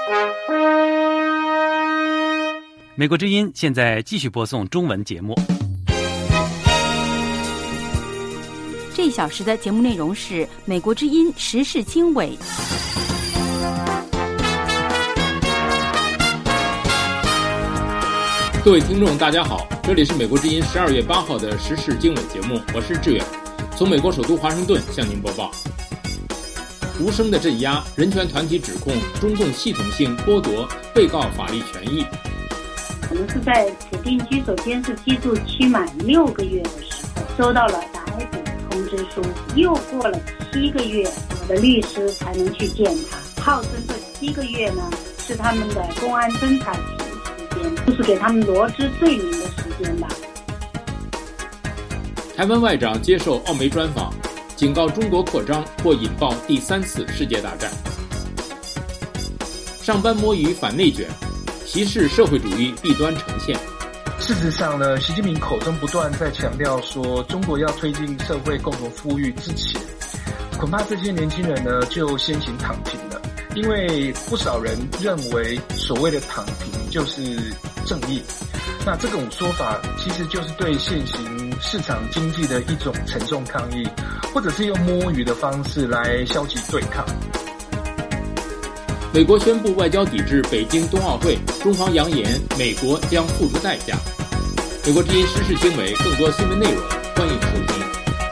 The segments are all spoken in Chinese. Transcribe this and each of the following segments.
美国之音现在继续播送中文节目。 这一小时的节目内容是美国之音时事经纬。 各位听众大家好，这里是美国之音12月8号的时事经纬节目，我是志远，从美国首都华盛顿向您播报。无声的镇压，人权团体指控中共系统性剥夺被告法律权益。 我们是在指定居所监视居住期满6个月的时候收到了逮捕通知书，又过了7个月，我的律师才能去见他。号称这7个月呢，是他们的公安侦查期时间，就是给他们罗织罪名的时间吧。 台湾外长接受澳媒专访，警告中国扩张或引爆第3次世界大战。上班摸鱼反内卷，歧视社会主义弊端呈现。 事实上呢，习近平口中不断在强调说中国要推进社会共同富裕之前，恐怕这些年轻人呢就先行躺平了，因为不少人认为所谓的躺平就是正义。那这种说法其实就是对现行市场经济的一种沉重抗议，或者是用摸鱼的方式来消极对抗。 美国宣布外交抵制北京冬奥会，中方扬言美国将付出代价。美国之音时事经纬，更多新闻内容，欢迎收听。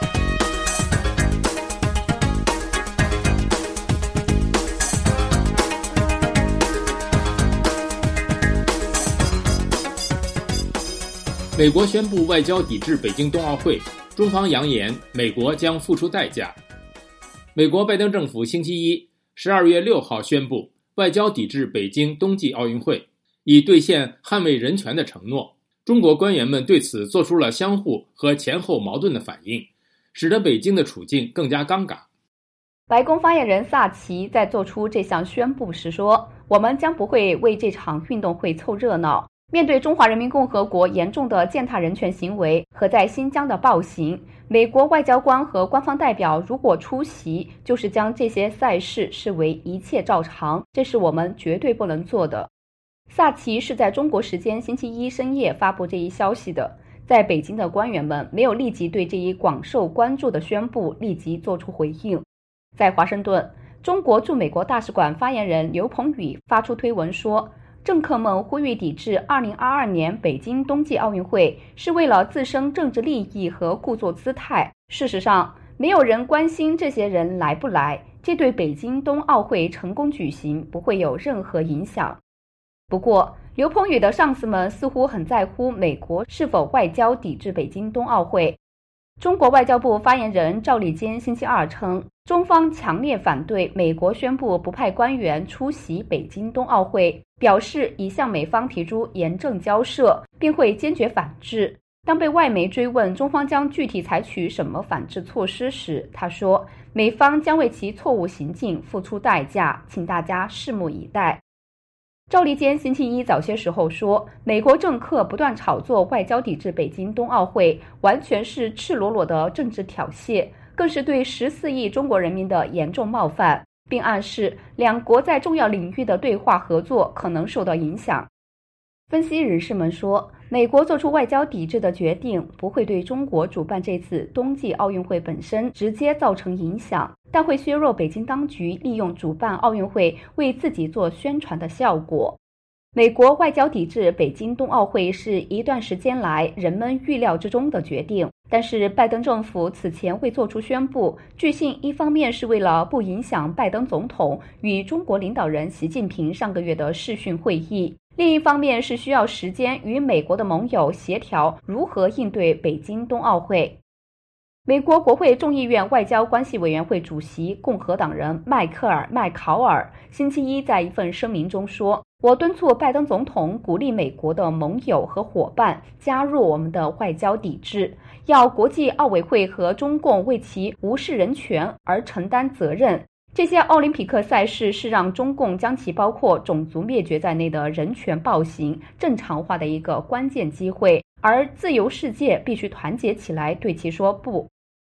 美国宣布外交抵制北京冬奥会，中方扬言美国将付出代价。美国拜登政府星期一12月6号宣布外交抵制北京冬季奥运会，以兑现捍卫人权的承诺。中国官员们对此做出了相互和前后矛盾的反应，使得北京的处境更加尴尬。 白宫发言人萨奇在做出这项宣布时说，我们将不会为这场运动会凑热闹。面对中华人民共和国严重的践踏人权行为和在新疆的暴行，美国外交官和官方代表如果出席，就是将这些赛事视为一切照常，这是我们绝对不能做的。萨奇是在中国时间星期一深夜发布这一消息的，在北京的官员们没有立即对这一广受关注的宣布立即做出回应。在华盛顿，中国驻美国大使馆发言人刘鹏宇发出推文说，政客们呼吁抵制2022年北京冬季奥运会，是为了自身政治利益和故作姿态。事实上，没有人关心这些人来不来，这对北京冬奥会成功举行不会有任何影响。不过，刘鹏宇的上司们似乎很在乎美国是否外交抵制北京冬奥会。中国外交部发言人赵立坚星期二称，中方强烈反对美国宣布不派官员出席北京冬奥会，表示已向美方提出严正交涉，并会坚决反制。当被外媒追问中方将具体采取什么反制措施时，他说，美方将为其错误行径付出代价，请大家拭目以待。赵立坚星期一早些时候说，美国政客不断炒作外交抵制北京冬奥会，完全是赤裸裸的政治挑衅，更是对14亿中国人民的严重冒犯，并暗示两国在重要领域的对话合作可能受到影响。分析人士们说，美国做出外交抵制的决定不会对中国主办这次冬季奥运会本身直接造成影响，但会削弱北京当局利用主办奥运会为自己做宣传的效果。美国外交抵制北京冬奥会是一段时间来人们预料之中的决定，但是拜登政府此前未做出宣布，据信一方面是为了不影响拜登总统与中国领导人习近平上个月的视讯会议，另一方面是需要时间与美国的盟友协调如何应对北京冬奥会。美国国会众议院外交关系委员会主席共和党人迈克尔·麦考尔星期一在一份声明中说，我敦促拜登总统鼓励美国的盟友和伙伴加入我们的外交抵制，要国际奥委会和中共为其无视人权而承担责任。这些奥林匹克赛事是让中共将其包括种族灭绝在内的人权暴行正常化的一个关键机会，而自由世界必须团结起来对其说不。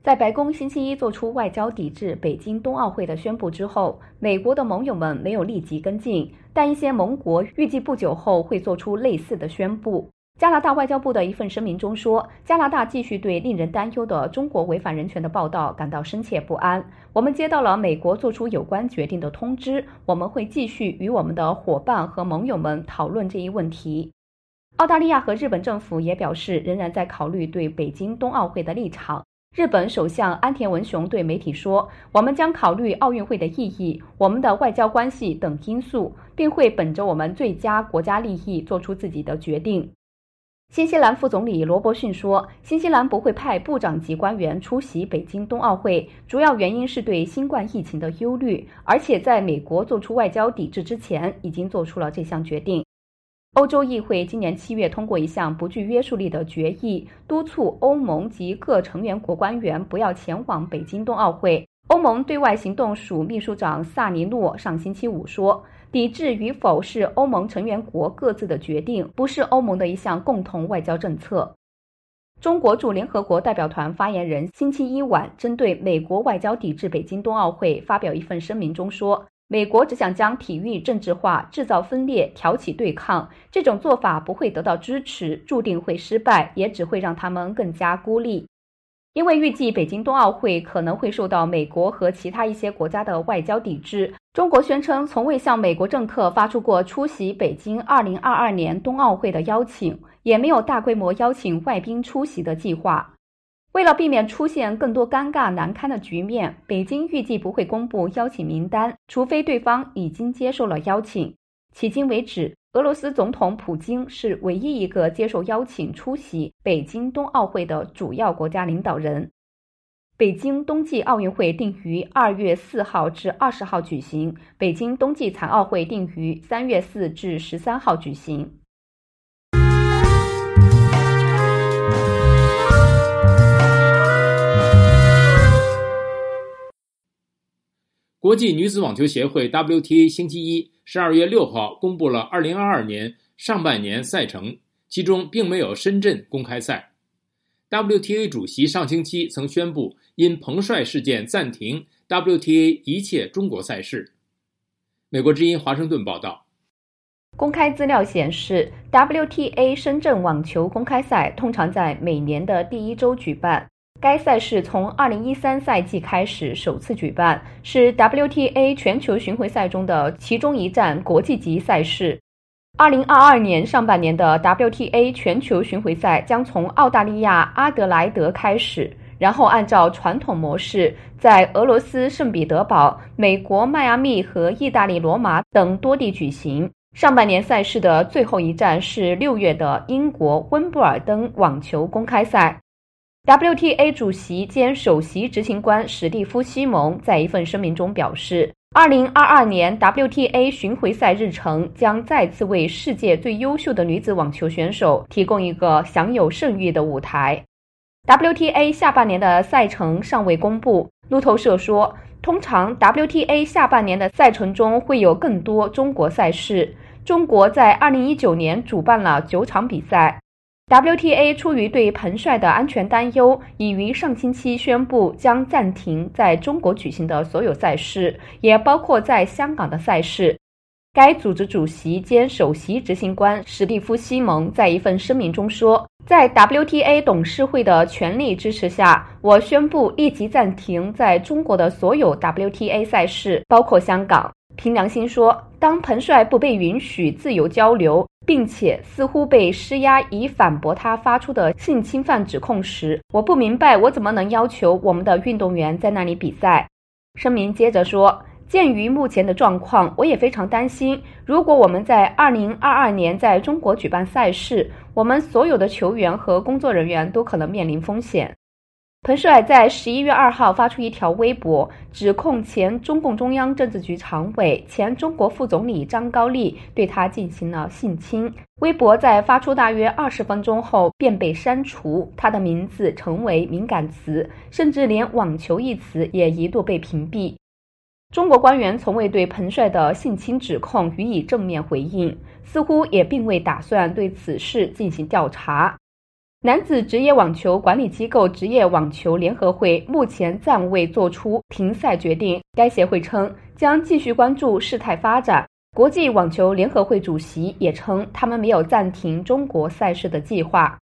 在白宫星期一做出外交抵制北京冬奥会的宣布之后，美国的盟友们没有立即跟进，但一些盟国预计不久后会做出类似的宣布。加拿大外交部的一份声明中说，加拿大继续对令人担忧的中国违反人权的报道感到深切不安。我们接到了美国做出有关决定的通知，我们会继续与我们的伙伴和盟友们讨论这一问题。澳大利亚和日本政府也表示，仍然在考虑对北京冬奥会的立场。日本首相安田文雄对媒体说，我们将考虑奥运会的意义、我们的外交关系等因素，并会本着我们最佳国家利益做出自己的决定。新西兰副总理罗伯逊说，新西兰不会派部长级官员出席北京冬奥会，主要原因是对新冠疫情的忧虑，而且在美国做出外交抵制之前已经做出了这项决定。欧洲议会今年7月通过一项不具约束力的决议，督促欧盟及各成员国官员不要前往北京冬奥会。欧盟对外行动署秘书长萨尼诺上星期五说，抵制与否是欧盟成员国各自的决定，不是欧盟的一项共同外交政策。中国驻联合国代表团发言人星期一晚针对美国外交抵制北京冬奥会发表一份声明中说，美国只想将体育政治化，制造分裂，挑起对抗，这种做法不会得到支持，注定会失败，也只会让他们更加孤立。因为预计北京冬奥会可能会受到美国和其他一些国家的外交抵制，中国宣称从未向美国政客发出过出席北京2022年冬奥会的邀请，也没有大规模邀请外宾出席的计划。为了避免出现更多尴尬难堪的局面，北京预计不会公布邀请名单，除非对方已经接受了邀请。迄今为止，俄罗斯总统普京是唯一一个接受邀请出席北京冬奥会的主要国家领导人。北京冬季奥运会定于2月4号至20号举行，北京冬季残奥会定于3月4至13号举行。 国际女子网球协会 WTA 星期一12月6号公布了2022年上半年赛程，其中并没有深圳公开赛。WTA 主席上星期曾宣布因彭帅事件暂停 WTA 一切中国赛事。美国之音华盛顿报道， 公开资料显示， WTA 深圳网球公开赛通常在每年的第一周举办。该赛事从2013赛季开始首次举办，是 WTA 全球巡回赛中的其中一站国际级赛事。2022年上半年的 WTA 全球巡回赛将从澳大利亚阿德莱德开始，然后按照传统模式在俄罗斯圣彼得堡、美国迈阿密和意大利罗马等多地举行。上半年赛事的最后一站是6月的英国温布尔登网球公开赛。WTA 主席兼首席执行官史蒂夫·西蒙在一份声明中表示，2022年 WTA 巡回赛日程将再次为世界最优秀的女子网球选手提供一个享有盛誉的舞台。WTA 下半年的赛程尚未公布，路透社说，通常 WTA 下半年的赛程中会有更多中国赛事。中国在2019年主办了9场比赛。WTA 出于对彭帅的安全担忧，已于上星期宣布将暂停在中国举行的所有赛事，也包括在香港的赛事。该组织主席兼首席执行官史蒂夫·西蒙在一份声明中说，在 WTA 董事会的全力支持下，我宣布立即暂停在中国的所有 WTA 赛事，包括香港。凭良心说，当彭帅不被允许自由交流，并且似乎被施压以反驳他发出的性侵犯指控时，我不明白我怎么能要求我们的运动员在那里比赛。声明接着说，鉴于目前的状况，我也非常担心，如果我们在2022年在中国举办赛事，我们所有的球员和工作人员都可能面临风险。彭帅在11月2号发出一条微博，指控前中共中央政治局常委、前中国副总理张高丽对他进行了性侵。微博在发出大约20分钟后便被删除，他的名字成为敏感词，甚至连网球一词也一度被屏蔽。中国官员从未对彭帅的性侵指控予以正面回应，似乎也并未打算对此事进行调查。 男子职业网球管理机构职业网球联合会目前暂未作出停赛决定，该协会称将继续关注事态发展。国际网球联合会主席也称，他们没有暂停中国赛事的计划。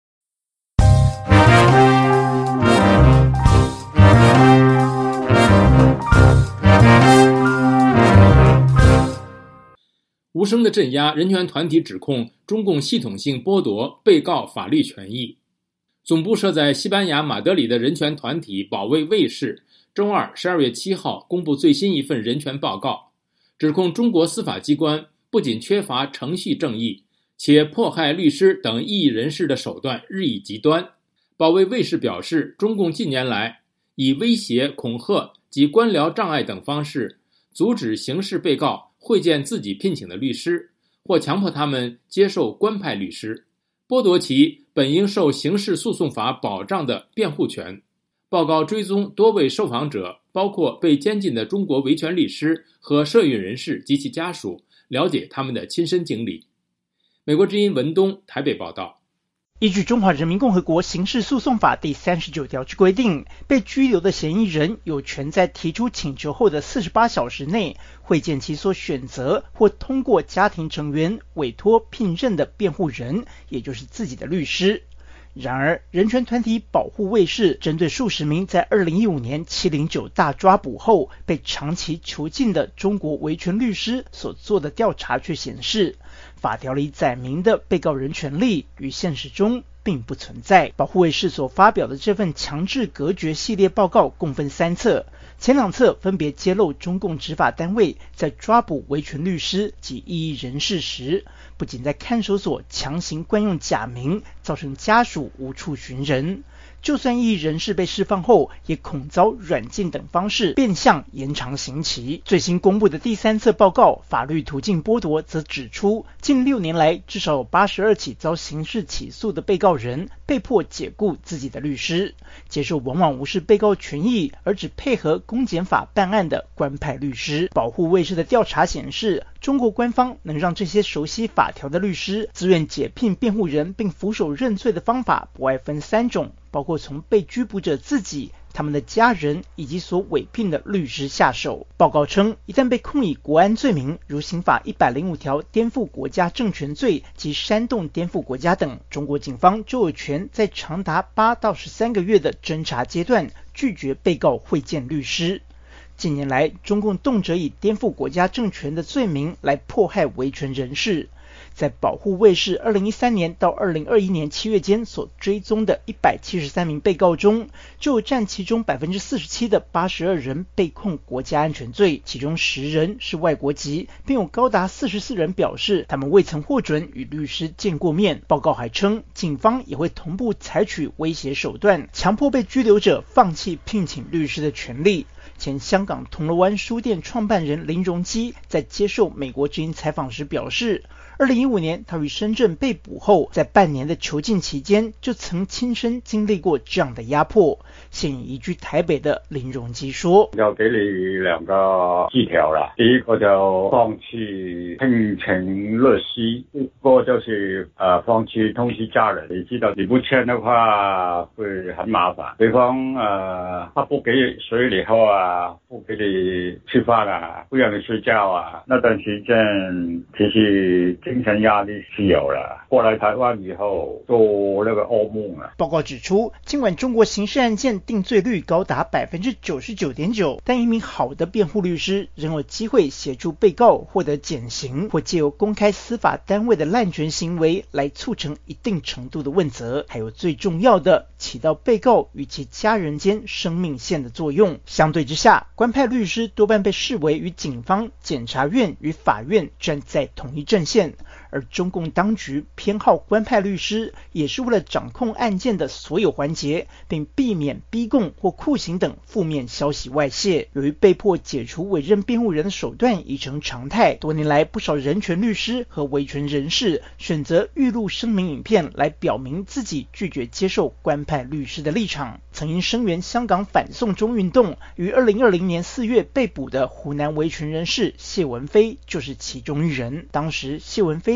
无声的镇压，人权团体指控中共系统性剥夺被告法律权益。总部设在西班牙马德里的人权团体保卫卫士周二12月7号公布最新一份人权报告，指控中国司法机关不仅缺乏程序正义，且迫害律师等异议人士的手段日益极端。保卫卫士表示，中共近年来以威胁、恐吓及官僚障碍等方式阻止刑事被告会见自己聘请的律师，或强迫他们接受官派律师，剥夺其本应受刑事诉讼法保障的辩护权。报告追踪多位受访者，包括被监禁的中国维权律师和社运人士及其家属，了解他们的亲身经历。美国之音文东台北报道。 依据中华人民共和国刑事诉讼法第39条之规定，被拘留的嫌疑人有权在提出请求后的48小时内会见其所选择或通过家庭成员委托聘任的辩护人，也就是自己的律师。然而，人权团体保护卫士针对数十名在2015年709大抓捕后被长期囚禁的中国维权律师所做的调查却显示，法条里载明的被告人权利与现实中并不存在。保护卫士所发表的这份强制隔绝系列报告共分3册，前2册分别揭露中共执法单位在抓捕维权律师及异议人士时，不仅在看守所强行惯用假名，造成家属无处寻人，就算异议人士被释放后，也恐遭软禁等方式变相延长刑期。最新公布的第3册报告《法律途径剥夺》则指出，近6年来至少有82起遭刑事起诉的被告人被迫解雇自己的律师，接受往往无视被告权益而只配合公检法办案的官派律师。保护卫士的调查显示，中国官方能让这些熟悉法条的律师自愿解聘辩护人并俯首认罪的方法不外分3种，包括从被拘捕者自己、他们的家人以及所委聘的律师下手。报告称，一旦被控以国安罪名，如刑法105条颠覆国家政权罪及煽动颠覆国家等，中国警方就有权在长达8到13个月的侦查阶段拒绝被告会见律师。近年来，中共动辄以颠覆国家政权的罪名来迫害维权人士。在保护卫士2013年到2021年7月间所追踪的173名被告中，就占其中 47% 的82人被控国家安全罪，其中10人是外国籍，并有高达44人表示他们未曾获准与律师见过面。报告还称，警方也会同步采取威胁手段，强迫被拘留者放弃聘请律师的权利。前香港铜锣湾书店创办人林荣基在接受美国之音采访时表示，2015年他于深圳被捕后，在半年的囚禁期间就曾亲身经历过这样的压迫。现已移居台北的林荣基说， 要给你2个字条啦，第一个就放弃聘请律师，一个就是放弃通知家人。你知道你不签的话会很麻烦，对方他不给水里喝啊，不给你吃饭啊，不让你睡觉啊，那段时间其实精神压力是有了。过来台湾以后做那个噩梦了。 报告指出，尽管中国刑事案件定罪率高达 99.9%， 但一名好的辩护律师仍有机会协助被告获得减刑，或借由公开司法单位的滥权行为来促成一定程度的问责，还有最重要的，起到被告与其家人间生命线的作用。相对之下，官派律师多半被视为与警方、检察院与法院站在同一阵线，而中共当局偏好官派律师，也是为了掌控案件的所有环节，并避免逼供或酷刑等负面消息外泄。由于被迫解除委任辩护人的手段已成常态，多年来不少人权律师和维权人士选择预录声明影片来表明自己拒绝接受官派律师的立场。曾因声援香港反送中运动于2020年4月被捕的湖南维权人士谢文飞就是其中一人。当时谢文飞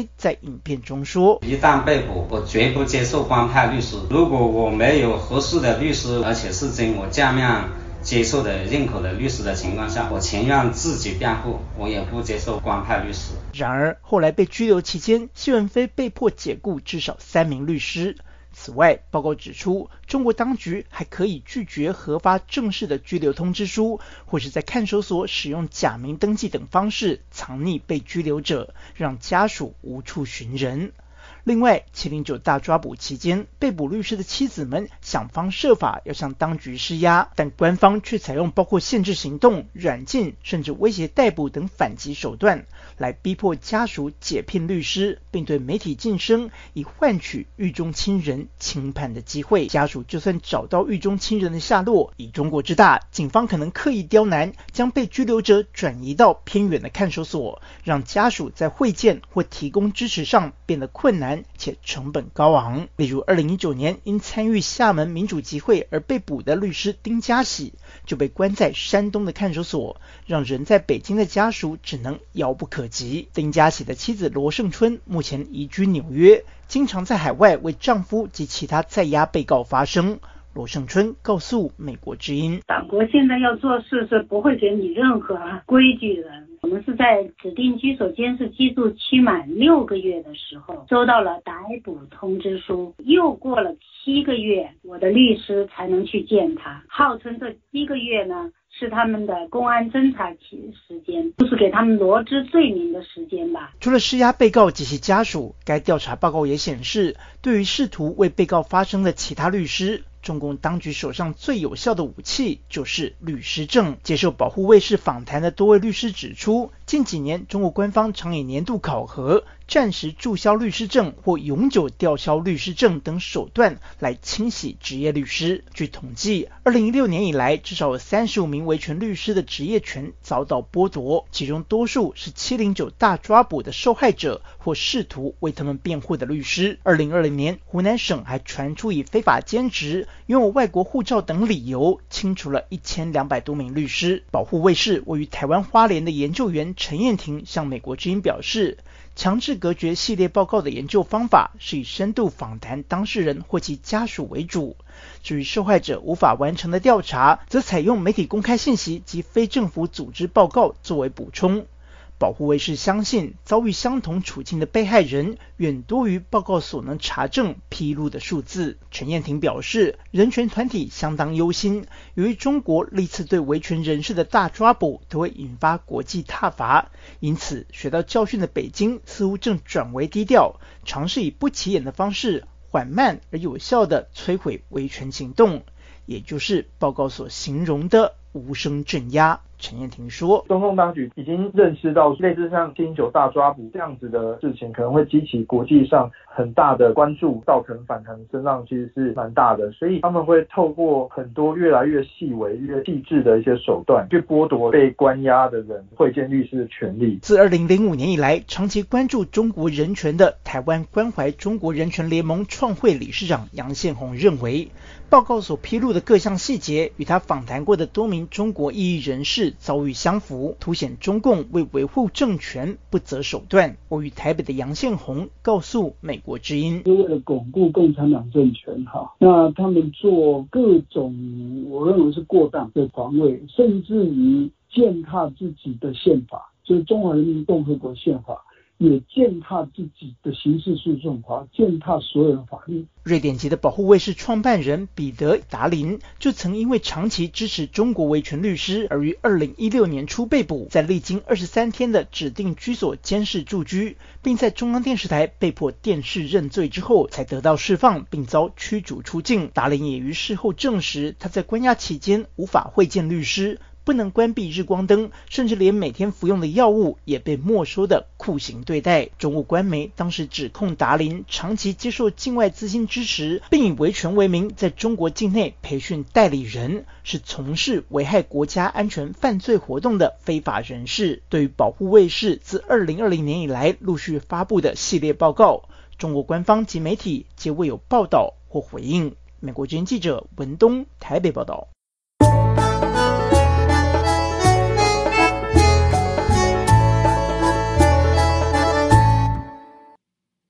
辉在影片中说： 一旦被捕，我绝不接受官派律师。如果我没有合适的律师，而且是经我家面接受的认可的律师的情况下，我情愿自己辩护，我也不接受官派律师。 然而后来被拘留期间，谢文飞被迫解雇至少3名律师。此外，报告指出，中国当局还可以拒绝核发正式的拘留通知书，或是在看守所使用假名登记等方式藏匿被拘留者，让家属无处寻人。另外，709大抓捕期间，被捕律师的妻子们想方设法要向当局施压，但官方却采用包括限制行动、软禁，甚至威胁逮捕等反击手段，来逼迫家属解聘律师，并对媒体晋升，以换取狱中亲人轻判的机会。家属就算找到狱中亲人的下落，以中国之大，警方可能刻意刁难，将被拘留者转移到偏远的看守所，让家属在会见或提供支持上变得困难且成本高昂。例如2019年因参与厦门民主集会而被捕的律师丁家喜，就被关在山东的看守所，让人在北京的家属只能遥不可及。丁家喜的妻子罗胜春目前移居纽约，经常在海外为丈夫及其他在押被告发声。罗胜春告诉美国之音， 党国现在要做事是不会给你任何规矩的。我们是在指定居所监视居住期满6个月的时候收到了逮捕通知书，又过了7个月，我的律师才能去见他。号称这7个月呢是他们的公安侦查期时间，就是给他们罗织罪名的时间吧。 除了施压被告及其家属，该调查报告也显示，对于试图为被告发声的其他律师，中共当局手上最有效的武器就是律师证。接受保护卫士访谈的多位律师指出，近几年中国官方常以年度考核、暂时注销律师证或永久吊销律师证等手段来清洗职业律师。据统计，2016年以来，至少有35名维权律师的职业权遭到剥夺，其中多数是709大抓捕的受害者或试图为他们辩护的律师。2020年，湖南省还传出以非法兼职、拥有外国护照等理由清除了1200多名律师。保护卫士位于台湾花莲的研究员陈燕婷向美国之音表示，强制隔绝系列报告的研究方法是以深度访谈当事人或其家属为主，至于受害者无法完成的调查，则采用媒体公开信息及非政府组织报告作为补充。保护卫士相信，遭遇相同处境的被害人远多于报告所能查证披露的数字。陈燕婷表示，人权团体相当忧心，由于中国历次对维权人士的大抓捕都会引发国际挞伐，因此学到教训的北京似乎正转为低调，尝试以不起眼的方式缓慢而有效地摧毁维权行动，也就是报告所形容的无声镇压。陈燕婷说， 中共当局已经认识到类似像709大抓捕这样子的事情可能会激起国际上很大的关注，造成反弹声浪其实是蛮大的，所以他们会透过很多越来越细微越细致的一些手段去剥夺被关押的人会见律师的权利。 自2005年以来，长期关注中国人权的台湾关怀中国人权联盟创会理事长杨宪宏认为，报告所披露的各项细节与他访谈过的多名中国异议人士遭遇相符，凸显中共为维护政权不择手段。位于台北的杨宪宏告诉美国之音， 为了巩固共产党政权那他们做各种我认为是过当的防卫，甚至于践踏自己的宪法，就是中华人民共和国宪法，也践踏自己的刑事诉讼法，践踏所有的法律。 瑞典籍的保护卫士创办人彼得·达林就曾因为长期支持中国维权律师而于2016年初被捕，在历经23天的指定居所监视住居，并在中央电视台被迫电视认罪之后才得到释放，并遭驱逐出境。达林也于事后证实，他在关押期间无法会见律师，不能关闭日光灯，甚至连每天服用的药物也被没收的酷刑对待。中国官媒当时指控达林长期接受境外资金支持，并以维权为名在中国境内培训代理人，是从事危害国家安全犯罪活动的非法人士。对于保护卫士自2020年以来陆续发布的系列报告，中国官方及媒体皆未有报道或回应。美国之音记者文东台北报道。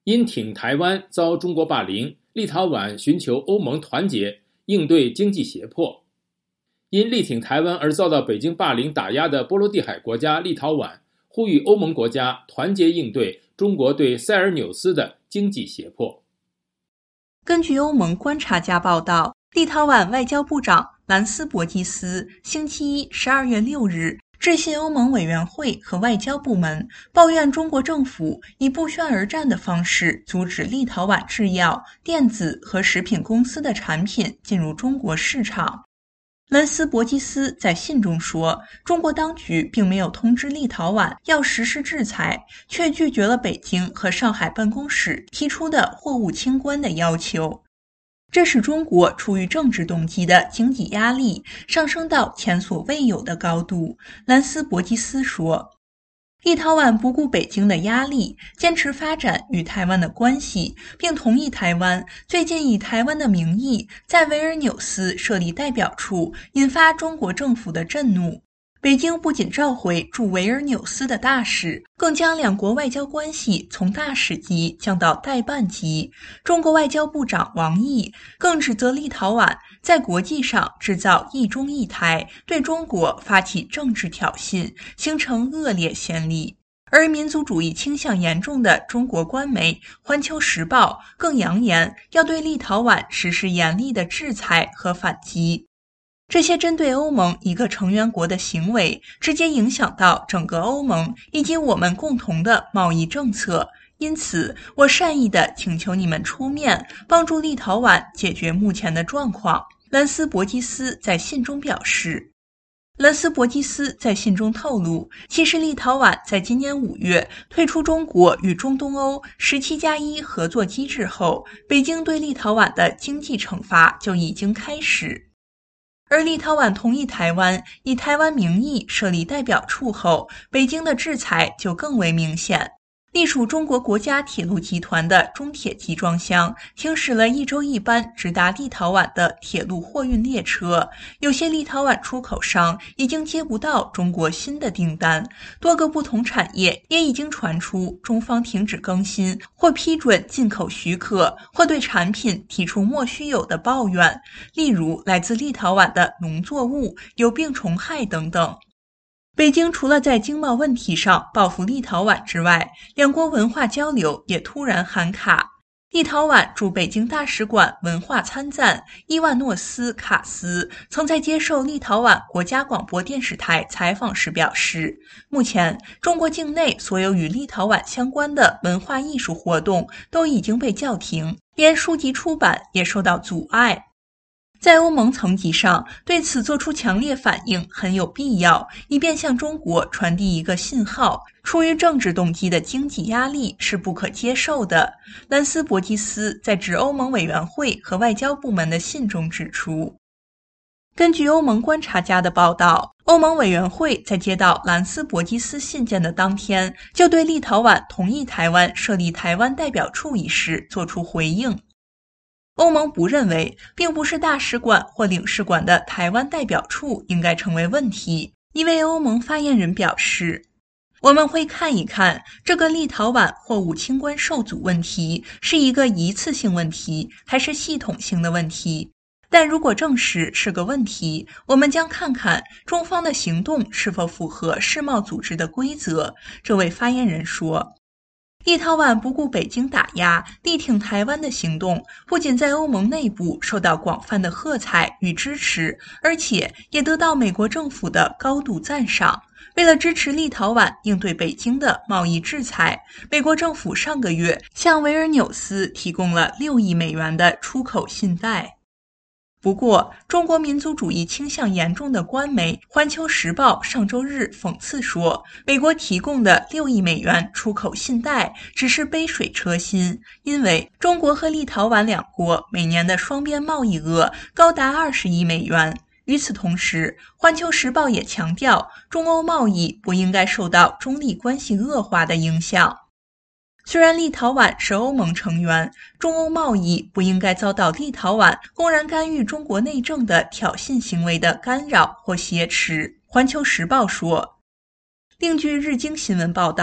因挺台湾遭中国霸凌，立陶宛寻求欧盟团结，应对经济胁迫。因力挺台湾而遭到北京霸凌打压的波罗的海国家立陶宛呼吁欧盟国家团结应对中国对塞尔纽斯的经济胁迫。 根据欧盟观察家报道，立陶宛外交部长兰斯伯基斯星期一12月6日致信欧盟委员会和外交部门，抱怨中国政府以不宣而战的方式阻止立陶宛制药、电子和食品公司的产品进入中国市场。兰斯伯基斯在信中说，中国当局并没有通知立陶宛要实施制裁，却拒绝了北京和上海办公室提出的货物清关的要求。这使中国出于政治动机的经济压力上升到前所未有的高度。兰斯伯基斯说，立陶宛不顾北京的压力，坚持发展与台湾的关系，并同意台湾最近以台湾的名义在维尔纽斯设立代表处，引发中国政府的震怒。北京不仅召回驻维尔纽斯的大使，更将两国外交关系从大使级降到代办级。中国外交部长王毅更指责立陶宛在国际上制造一中一台，对中国发起政治挑衅，形成恶劣先例。而民族主义倾向严重的中国官媒《环球时报》更扬言要对立陶宛实施严厉的制裁和反击。这些针对欧盟一个成员国的行为，直接影响到整个欧盟以及我们共同的贸易政策。因此，我善意地请求你们出面，帮助立陶宛解决目前的状况。兰斯伯基斯在信中表示。兰斯伯基斯在信中透露，其实立陶宛在今年5月退出中国与中东欧17+1合作机制后，北京对立陶宛的经济惩罚就已经开始。而立陶宛同意台湾以台湾名义设立代表处后，北京的制裁就更为明显。隶属中国国家铁路集团的中铁集装箱停驶了1周1班直达立陶宛的铁路货运列车，有些立陶宛出口商已经接不到中国新的订单，多个不同产业也已经传出中方停止更新或批准进口许可，或对产品提出莫须有的抱怨，例如来自立陶宛的农作物有病虫害等等。北京除了在经贸问题上报复立陶宛之外，两国文化交流也突然喊卡。立陶宛驻北京大使馆文化参赞伊万诺斯卡斯曾在接受立陶宛国家广播电视台采访时表示，目前中国境内所有与立陶宛相关的文化艺术活动都已经被叫停，连书籍出版也受到阻碍。在欧盟层级上，对此做出强烈反应很有必要，以便向中国传递一个信号：出于政治动机的经济压力是不可接受的。兰斯伯基斯在致欧盟委员会和外交部门的信中指出，根据欧盟观察家的报道，欧盟委员会在接到兰斯伯基斯信件的当天，就对立陶宛同意台湾设立台湾代表处一事作出回应。欧盟不认为，并不是大使馆或领事馆的台湾代表处应该成为问题。一位欧盟发言人表示，我们会看一看这个立陶宛货物清关受阻问题是一个一次性问题还是系统性的问题。但如果证实是个问题，我们将看看中方的行动是否符合世贸组织的规则。这位发言人说，立陶宛不顾北京打压，力挺台湾的行动，不仅在欧盟内部受到广泛的喝彩与支持，而且也得到美国政府的高度赞赏。为了支持立陶宛应对北京的贸易制裁，美国政府上个月向维尔纽斯提供了6亿美元的出口信贷。不过，中国民族主义倾向严重的官媒《环球时报》上周日讽刺说，美国提供的6亿美元出口信贷只是杯水车薪，因为中国和立陶宛两国每年的双边贸易额高达20亿美元。与此同时，《环球时报》也强调，中欧贸易不应该受到中立关系恶化的影响。虽然立陶宛是欧盟成员，中欧贸易不应该遭到立陶宛公然干预中国内政的挑衅行为的干扰或挟持。环球时报说，另据日经新闻报道，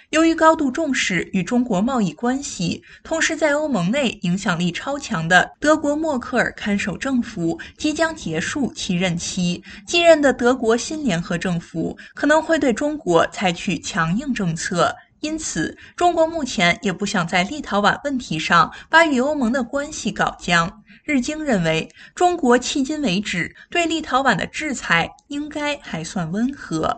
由于高度重视与中国贸易关系，同时在欧盟内影响力超强的德国默克尔看守政府即将结束其任期，继任的德国新联合政府可能会对中国采取强硬政策。因此，中国目前也不想在立陶宛问题上把与欧盟的关系搞僵。日经认为，中国迄今为止对立陶宛的制裁应该还算温和。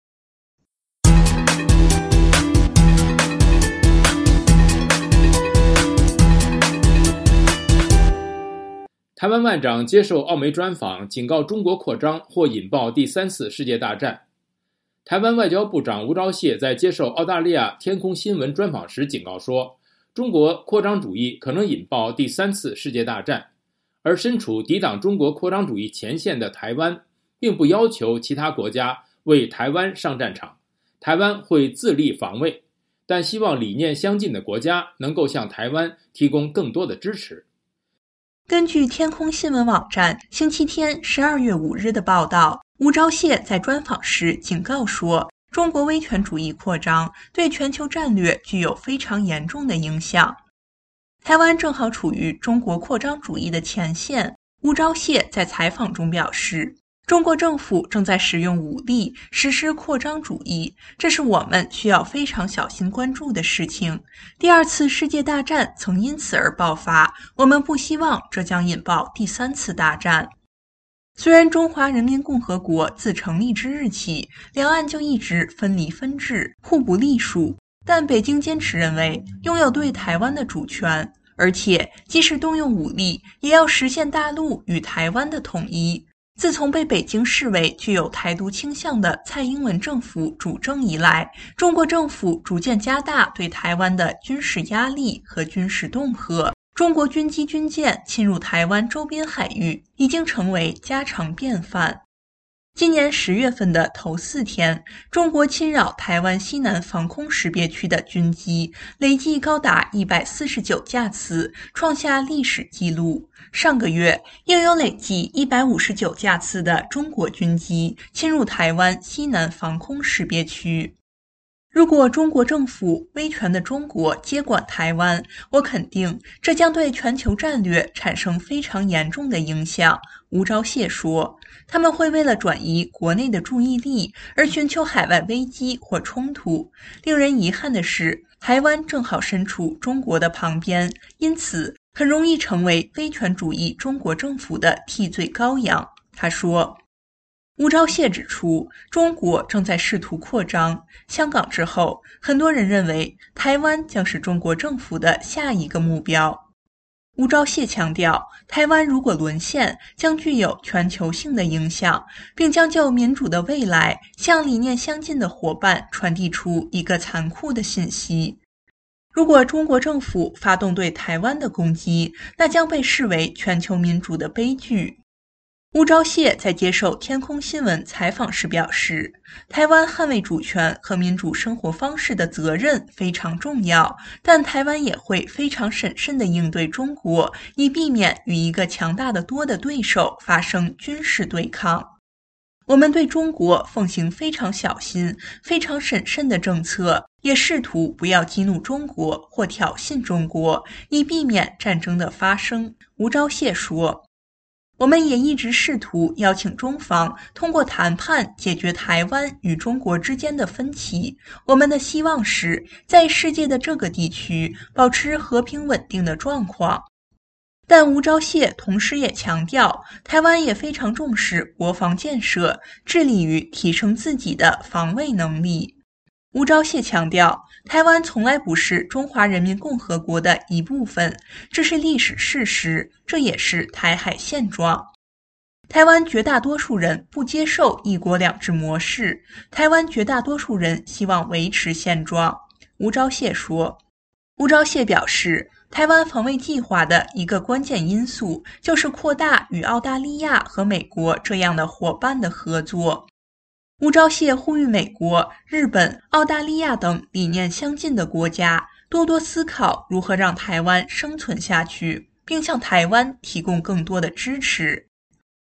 台湾外长接受澳媒专访，警告中国扩张或引爆第3次世界大战。台湾外交部长吴钊燮在接受澳大利亚天空新闻专访时警告说，中国扩张主义可能引爆第3次世界大战，而身处抵挡中国扩张主义前线的台湾，并不要求其他国家为台湾上战场，台湾会自立防卫，但希望理念相近的国家能够向台湾提供更多的支持。 根据天空新闻网站星期天12月5日的报道，吴钊燮在专访时警告说，中国威权主义扩张对全球战略具有非常严重的影响。台湾正好处于中国扩张主义的前线，吴钊燮在采访中表示，中国政府正在使用武力实施扩张主义，这是我们需要非常小心关注的事情。第2次世界大战曾因此而爆发，我们不希望这将引爆第3次大战。虽然中华人民共和国自成立之日起，两岸就一直分离分治，互不隶属，但北京坚持认为拥有对台湾的主权，而且即使动用武力，也要实现大陆与台湾的统一。自从被北京视为具有台独倾向的蔡英文政府主政以来，中国政府逐渐加大对台湾的军事压力和军事恫吓，中国军机军舰侵入台湾周边海域已经成为家常便饭。今年10月份的头4天，中国侵扰台湾西南防空识别区的军机累计高达149架次，创下历史纪录。上个月，又有累计159架次的中国军机侵入台湾西南防空识别区。如果中国政府威权的中国接管台湾，我肯定这将对全球战略产生非常严重的影响。吴钊燮说，他们会为了转移国内的注意力而寻求海外危机或冲突。令人遗憾的是，台湾正好身处中国的旁边，因此很容易成为威权主义中国政府的替罪羔羊。他说，吴钊燮指出，中国正在试图扩张。香港之后，很多人认为台湾将是中国政府的下一个目标。吴钊燮强调，台湾如果沦陷，将具有全球性的影响，并将就民主的未来向理念相近的伙伴传递出一个残酷的信息。如果中国政府发动对台湾的攻击，那将被视为全球民主的悲剧。吴钊燮在接受天空新闻采访时表示，台湾捍卫主权和民主生活方式的责任非常重要，但台湾也会非常审慎地应对中国，以避免与一个强大的多的对手发生军事对抗。我们对中国奉行非常小心、非常审慎的政策，也试图不要激怒中国或挑衅中国，以避免战争的发生。吴钊燮说，我们也一直试图邀请中方通过谈判解决台湾与中国之间的分歧。我们的希望是在世界的这个地区保持和平稳定的状况。但吴钊燮同时也强调，台湾也非常重视国防建设，致力于提升自己的防卫能力。吴钊燮强调，台湾从来不是中华人民共和国的一部分，这是历史事实，这也是台海现状。台湾绝大多数人不接受一国两制模式，台湾绝大多数人希望维持现状。吴钊燮说。吴钊燮表示，台湾防卫计划的一个关键因素就是扩大与澳大利亚和美国这样的伙伴的合作。吴钊燮呼吁美国、日本、澳大利亚等理念相近的国家多多思考如何让台湾生存下去，并向台湾提供更多的支持。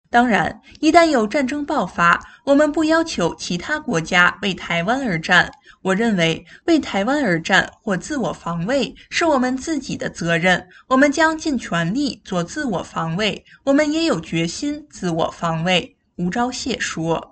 当然，一旦有战争爆发，我们不要求其他国家为台湾而战。我认为为台湾而战或自我防卫是我们自己的责任，我们将尽全力做自我防卫，我们也有决心自我防卫。吴钊燮说。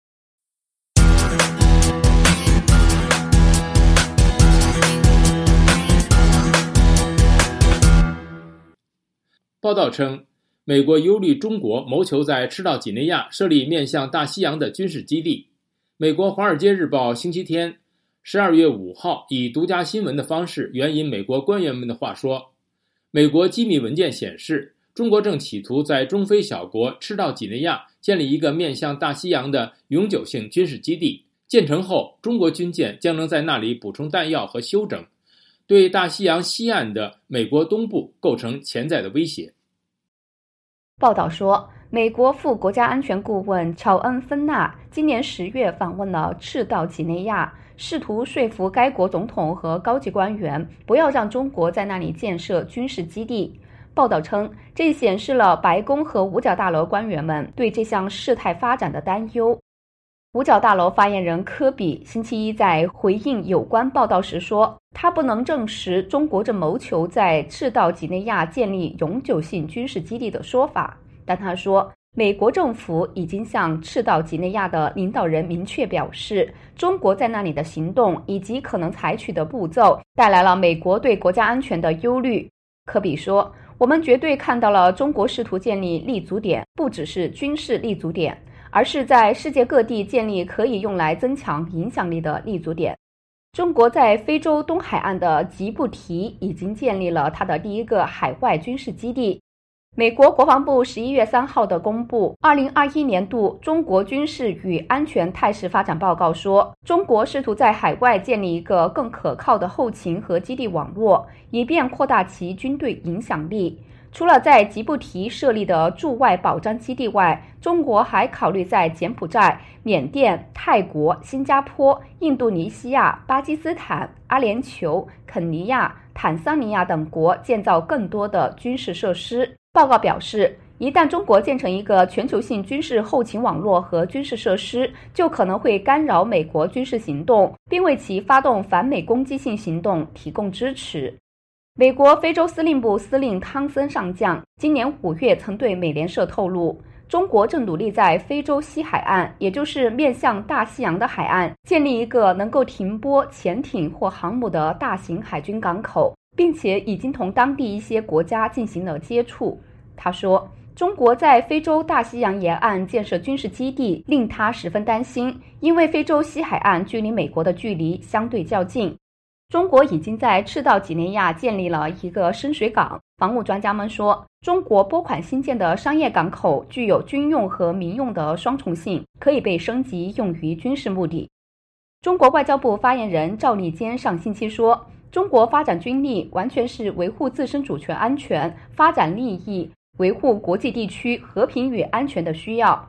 报道称，美国忧虑中国谋求在赤道几内亚设立面向大西洋的军事基地。美国《华尔街日报》星期天12月5号以独家新闻的方式援引美国官员们的话说，美国机密文件显示，中国正企图在中非小国赤道几内亚建立一个面向大西洋的永久性军事基地。建成后，中国军舰将能在那里补充弹药和休整，对大西洋西岸的美国东部构成潜在的威胁。 报道说，美国副国家安全顾问乔恩·芬纳今年10月访问了赤道几内亚，试图说服该国总统和高级官员不要让中国在那里建设军事基地。报道称，这显示了白宫和五角大楼官员们对这项事态发展的担忧。五角大楼发言人科比星期一在回应有关报道时说，他不能证实中国正谋求在赤道几内亚建立永久性军事基地的说法，但他说，美国政府已经向赤道几内亚的领导人明确表示，中国在那里的行动以及可能采取的步骤带来了美国对国家安全的忧虑。科比说，我们绝对看到了中国试图建立立足点，不只是军事立足点，而是在世界各地建立可以用来增强影响力的立足点。中国在非洲东海岸的吉布提已经建立了它的第一个海外军事基地。美国国防部11月3号的公布2021年度中国军事与安全态势发展报告说，中国试图在海外建立一个更可靠的后勤和基地网络，以便扩大其军队影响力。除了在吉布提设立的驻外保障基地外，中国还考虑在柬埔寨、缅甸、泰国、新加坡、印度尼西亚、巴基斯坦、阿联酋、肯尼亚、坦桑尼亚等国建造更多的军事设施。报告表示，一旦中国建成一个全球性军事后勤网络和军事设施，就可能会干扰美国军事行动，并为其发动反美攻击性行动提供支持。美国非洲司令部司令汤森上将今年5月曾对美联社透露，中国正努力在非洲西海岸，也就是面向大西洋的海岸，建立一个能够停泊潜艇或航母的大型海军港口，并且已经同当地一些国家进行了接触。他说，中国在非洲大西洋沿岸建设军事基地令他十分担心，因为非洲西海岸距离美国的距离相对较近。中国已经在赤道几内亚建立了一个深水港。防务专家们说，中国拨款新建的商业港口具有军用和民用的双重性，可以被升级用于军事目的。中国外交部发言人赵立坚上星期说，中国发展军力完全是维护自身主权安全、发展利益、维护国际地区和平与安全的需要。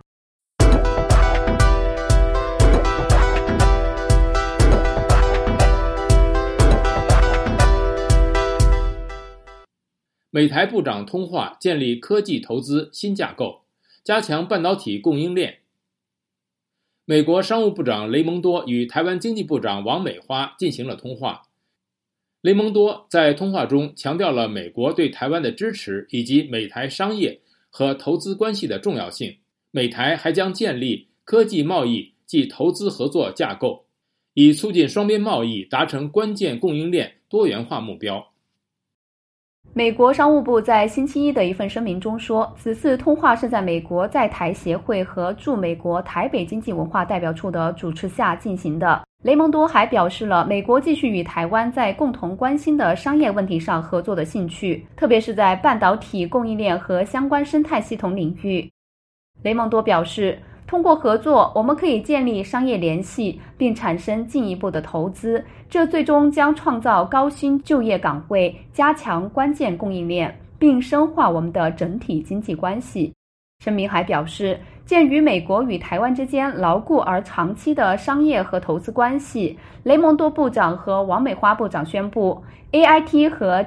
美台部长通话建立科技投资新架构，加强半导体供应链。美国商务部长雷蒙多与台湾经济部长王美花进行了通话。雷蒙多在通话中强调了美国对台湾的支持以及美台商业和投资关系的重要性。美台还将建立科技贸易及投资合作架构，以促进双边贸易达成关键供应链多元化目标。 美国商务部在星期一的一份声明中说，此次通话是在美国在台协会和驻美国台北经济文化代表处的主持下进行的。雷蒙多还表示了美国继续与台湾在共同关心的商业问题上合作的兴趣，特别是在半导体供应链和相关生态系统领域。雷蒙多表示，通过合作，我们可以建立商业联系，并产生进一步的投资，这最终将创造高薪就业岗位，加强关键供应链，并深化我们的整体经济关系。声明还表示， 鉴于美国与台湾之间牢固而长期的商业和投资关系，雷蒙多部长和王美花部长宣布 AIT 和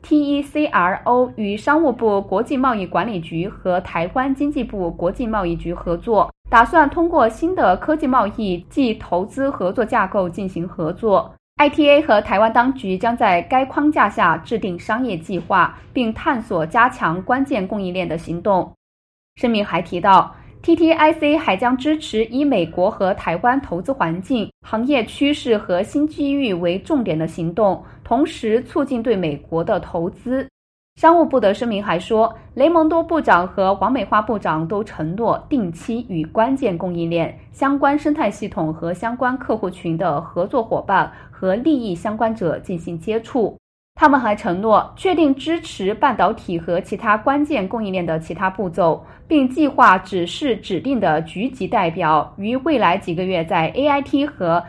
TECRO 与商务部国际贸易管理局和台湾经济部国际贸易局合作，打算通过新的科技贸易暨投资合作架构进行合作。ITA 和台湾当局将在该框架下制定商业计划，并探索加强关键供应链的行动。声明还提到， TTIC 还将支持以美国和台湾投资环境、行业趋势和新机遇为重点的行动，同时促进对美国的投资。商务部的声明还说，雷蒙多部长和王美花部长都承诺定期与关键供应链、相关生态系统和相关客户群的合作伙伴和利益相关者进行接触。他们还承诺确定支持半导体和其他关键供应链的其他步骤，并计划指示指定的局级代表于未来几个月在 AIT 和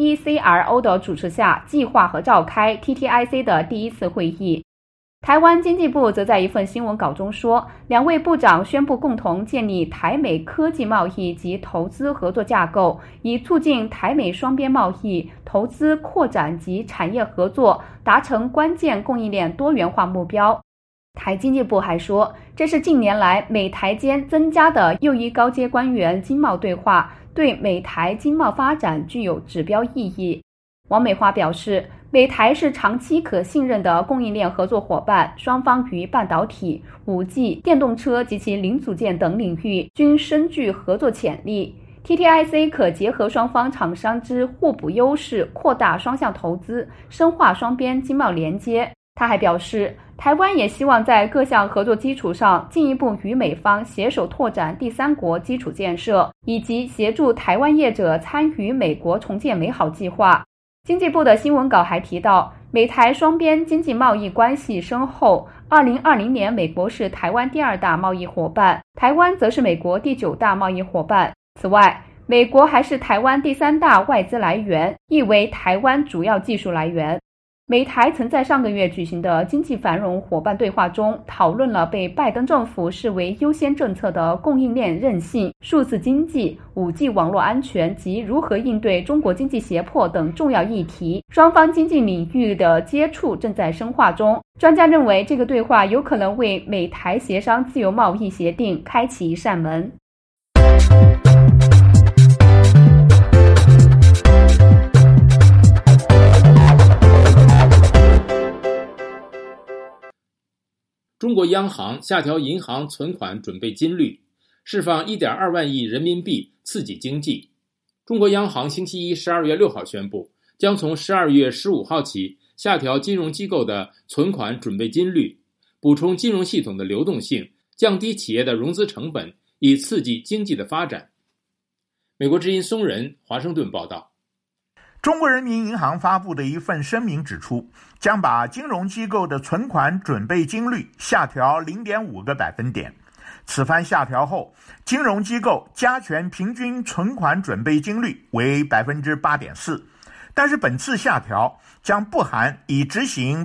TECRO 的主持下计划和召开 TTIC 的第一次会议。台湾经济部则在一份新闻稿中说，两位部长宣布共同建立台美科技贸易及投资合作架构，以促进台美双边贸易、投资扩展及产业合作，达成关键供应链多元化目标。台经济部还说，这是近年来美台间增加的右翼高阶官员经贸对话，对美台经贸发展具有指标意义。王美花表示，美台是长期可信任的供应链合作伙伴，双方于半导体、5G、电动车及其零组件等领域均深具合作潜力。TTIC 可结合双方厂商之互补优势，扩大双向投资，深化双边经贸连接。他还表示，台湾也希望在各项合作基础上进一步与美方携手拓展第三国基础建设，以及协助台湾业者参与美国重建美好计划。经济部的新闻稿还提到，美台双边经济贸易关系深厚，2020年美国是台湾第2大贸易伙伴，台湾则是美国第9大贸易伙伴。此外，美国还是台湾第3大外资来源，亦为台湾主要技术来源。美台曾在上个月举行的经济繁荣伙伴对话中，讨论了被拜登政府视为优先政策的供应链韧性、数字经济、5G 网络安全及如何应对中国经济胁迫等重要议题。双方经济领域的接触正在深化中。专家认为，这个对话有可能为美台协商自由贸易协定开启一扇门。 中国央行下调银行存款准备金率，释放 1.2 万亿人民币刺激经济。中国央行星期一12月6号宣布，将从12月15号起下调金融机构的存款准备金率，补充金融系统的流动性，降低企业的融资成本，以刺激经济的发展。美国之音松仁华盛顿报道。 中国人民银行发布的一份声明指出，将把金融机构的存款准备金率下调 0.5 个百分点。此番下调后，金融机构加权平均存款准备金率为 8.4%， 但是本次下调将不含已执行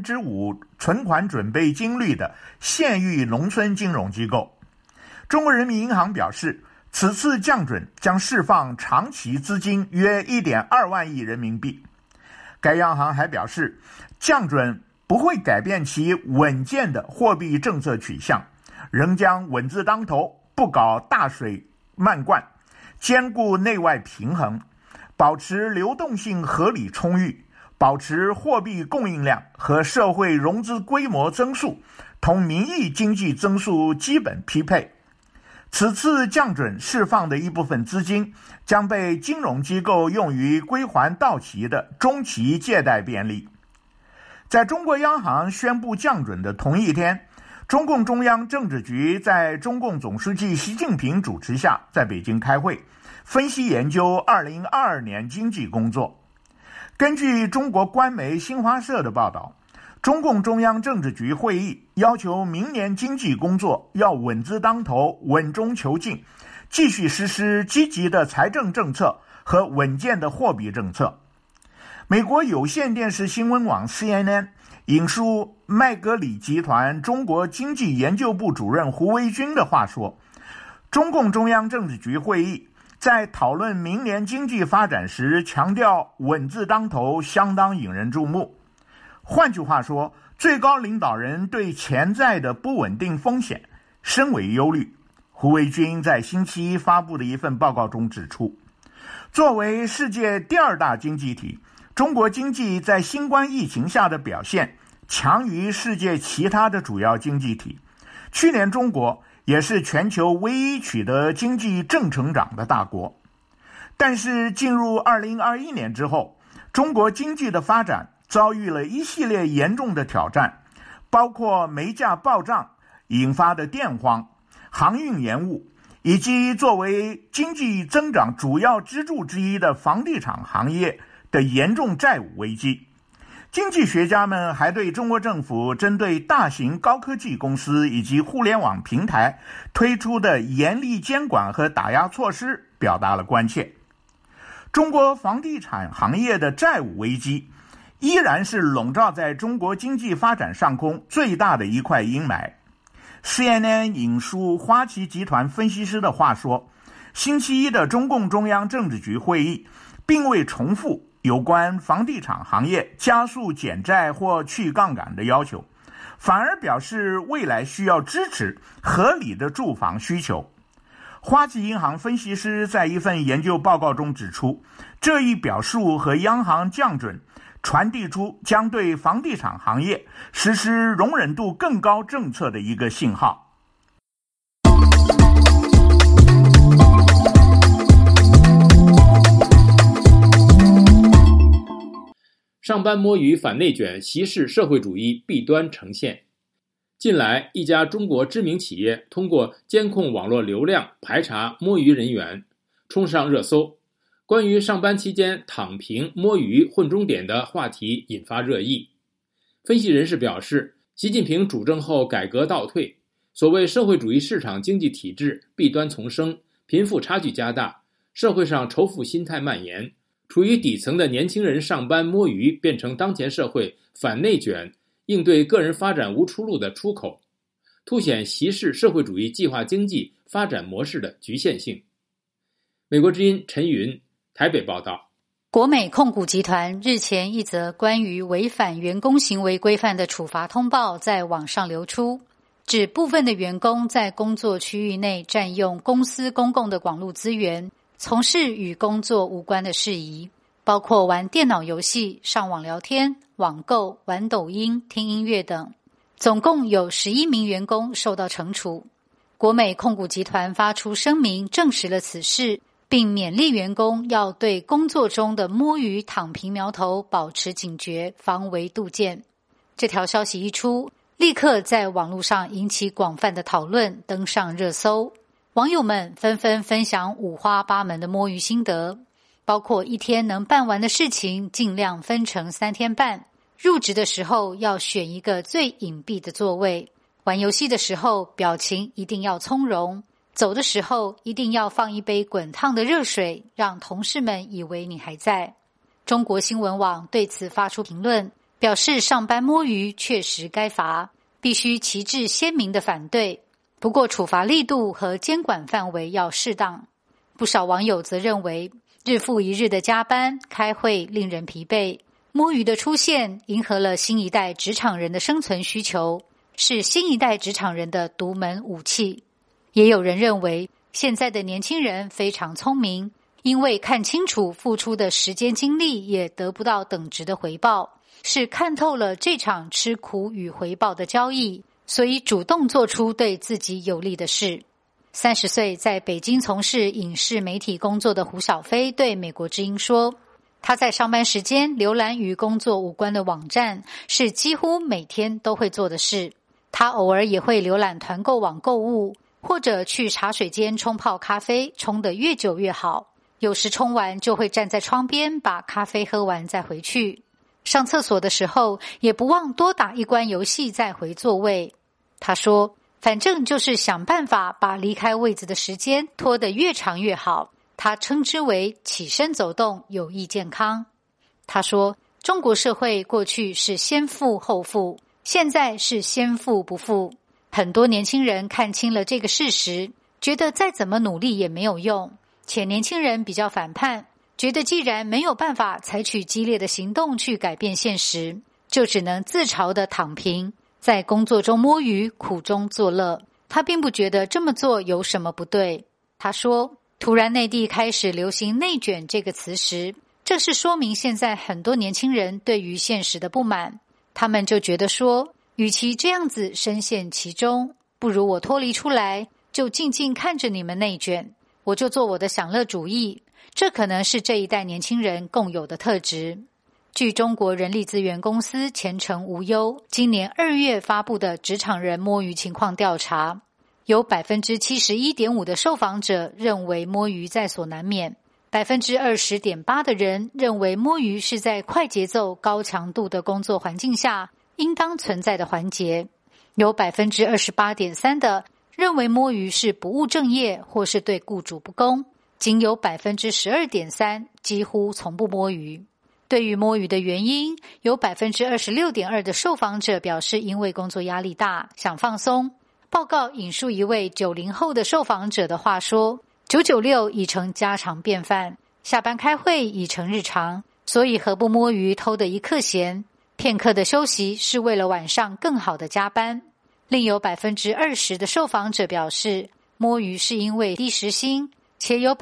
5% 存款准备金率的县域农村金融机构。中国人民银行表示，此次降准将释放长期资金约 1.2 万亿人民币。该央行还表示，降准不会改变其稳健的货币政策取向，仍将稳字当头，不搞大水漫灌，兼顾内外平衡，保持流动性合理充裕，保持货币供应量和社会融资规模增速同名义经济增速基本匹配。此次降准释放的一部分资金将被金融机构用于归还到期的中期借贷便利。在中国央行宣布降准的同一天，中共中央政治局在中共总书记习近平主持下在北京开会，分析研究2022年经济工作。根据中国官媒新华社的报道，中共中央政治局会议要求明年经济工作要稳字当头，稳中求进，继续实施积极的财政政策和稳健的货币政策。美国有线电视新闻网 CNN 引述麦格里集团中国经济研究部主任胡维军的话说， 中共中央政治局会议在讨论明年经济发展时强调稳字当头，相当引人注目。换句话说，最高领导人对潜在的不稳定风险深为忧虑。胡维军在星期一发布的一份报告中指出，作为世界第2大经济体，中国经济在新冠疫情下的表现强于世界其他的主要经济体。去年中国也是全球唯一取得经济正成长的大国。但是进入2021年之后，中国经济的发展遭遇了一系列严重的挑战，包括煤价暴涨引发的电荒、航运延误，以及作为经济增长主要支柱之一的房地产行业的严重债务危机。经济学家们还对中国政府针对大型高科技公司以及互联网平台推出的严厉监管和打压措施表达了关切。中国房地产行业的债务危机依然是笼罩在中国经济发展上空最大的一块阴霾。CNN 引述花旗集团分析师的话说，星期一的中共中央政治局会议并未重复有关房地产行业加速减债或去杠杆的要求，反而表示未来需要支持合理的住房需求。花旗银行分析师在一份研究报告中指出，这一表述和央行降准传递出将对房地产行业实施容忍度更高政策的一个信号。 上班摸鱼反内卷，袭视社会主义弊端呈现。近来，一家中国知名企业通过监控网络流量排查摸鱼人员，冲上热搜。关于上班期间躺平、摸鱼、混钟点的话题引发热议。分析人士表示，习近平主政后改革倒退，所谓社会主义市场经济体制弊端丛生，贫富差距加大，社会上仇富心态蔓延，处于底层的年轻人上班摸鱼变成当前社会反内卷、应对个人发展无出路的出口，凸显袭视社会主义计划经济发展模式的局限性。美国之音陈云台北报道。 国美控股集团日前一则关于违反员工行为规范的处罚通报在网上流出，指部分的员工在工作区域内占用公司公共的网络资源，从事与工作无关的事宜，包括玩电脑游戏、上网聊天、网购、玩抖音、听音乐等。总共有11名员工受到惩处。国美控股集团发出声明证实了此事，并勉励员工要对工作中的摸鱼躺平苗头保持警觉，防微杜渐。这条消息一出，立刻在网络上引起广泛的讨论，登上热搜。网友们纷纷分享五花八门的摸鱼心得，包括一天能办完的事情尽量分成3天办，入职的时候要选一个最隐蔽的座位，玩游戏的时候表情一定要从容，走的时候一定要放一杯滚烫的热水，让同事们以为你还在。中国新闻网对此发出评论，表示上班摸鱼确实该罚，必须旗帜鲜明的反对，不过处罚力度和监管范围要适当。不少网友则认为，日复一日的加班开会令人疲惫，摸鱼的出现迎合了新一代职场人的生存需求，是新一代职场人的独门武器。也有人认为，现在的年轻人非常聪明，因为看清楚付出的时间精力也得不到等值的回报，是看透了这场吃苦与回报的交易，所以主动做出对自己有利的事。30岁在北京从事影视媒体工作的胡小飞对美国之音说，他在上班时间浏览与工作无关的网站是几乎每天都会做的事。他偶尔也会浏览团购网购物，或者去茶水间冲泡咖啡，冲得越久越好。有时冲完就会站在窗边把咖啡喝完再回去。上厕所的时候也不忘多打一关游戏再回座位。他说，反正就是想办法把离开位子的时间拖得越长越好。他称之为起身走动有益健康。他说，中国社会过去是先富后富，现在是先富不富。很多年轻人看清了这个事实， 觉得再怎么努力也没有用，且年轻人比较反叛，觉得既然没有办法采取激烈的行动去改变现实，就只能自嘲地躺平，在工作中摸鱼，苦中作乐。他并不觉得这么做有什么不对。他说，突然内地开始流行内卷这个词时，这是说明现在很多年轻人对于现实的不满，他们就觉得说，与其这样子深陷其中，不如我脱离出来，就静静看着你们内卷，我就做我的享乐主义。这可能是这一代年轻人共有的特质。据中国人力资源公司前程无忧今年2月发布的职场人摸鱼情况调查，有 71.5% 的受访者认为摸鱼在所难免， 20.8% 的人认为摸鱼是在快节奏高强度的工作环境下应当存在的环节，有 28.3% 的认为摸鱼是不务正业或是对雇主不公，仅有 12.3% 几乎从不摸鱼。对于摸鱼的原因，有 26.2% 的受访者表示因为工作压力大，想放松。报告引述一位90后的受访者的话说，996已成家常便饭，下班开会已成日常，所以何不摸鱼偷得一刻闲，片刻的休息是为了晚上更好的加班。另有 20% 的受访者表示，摸鱼是因为低时薪，且有